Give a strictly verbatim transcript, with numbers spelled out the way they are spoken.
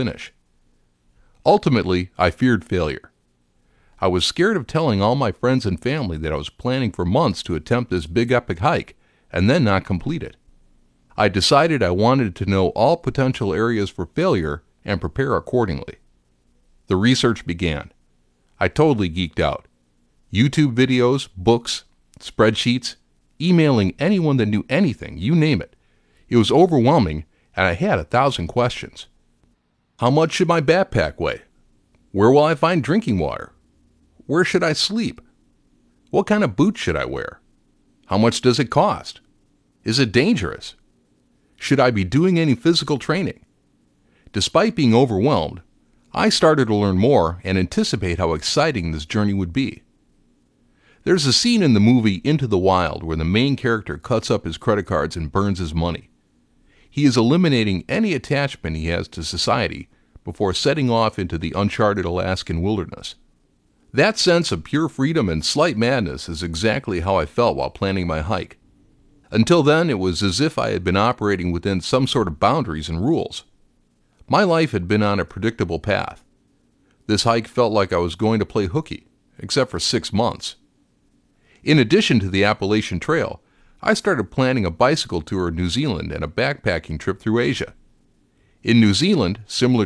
finish. Ultimately, I feared failure. I was scared of telling all my friends and family that I was planning for months to attempt this big epic hike and then not complete it. I decided I wanted to know all potential areas for failure and prepare accordingly. The research began. I totally geeked out. YouTube videos, books, spreadsheets, emailing anyone that knew anything, you name it. It was overwhelming, and I had a thousand questions. How much should my backpack weigh? Where will I find drinking water? Where should I sleep? What kind of boots should I wear? How much does it cost? Is it dangerous? Should I be doing any physical training? Despite being overwhelmed, I started to learn more and anticipate how exciting this journey would be. There's a scene in the movie Into the Wild where the main character cuts up his credit cards and burns his money. He is eliminating any attachment he has to society before setting off into the uncharted Alaskan wilderness. That sense of pure freedom and slight madness is exactly how I felt while planning my hike. Until then, it was as if I had been operating within some sort of boundaries and rules. My life had been on a predictable path. This hike felt like I was going to play hooky, except for six months. In addition to the Appalachian Trail, I started planning a bicycle tour in New Zealand and a backpacking trip through Asia. In New Zealand, similar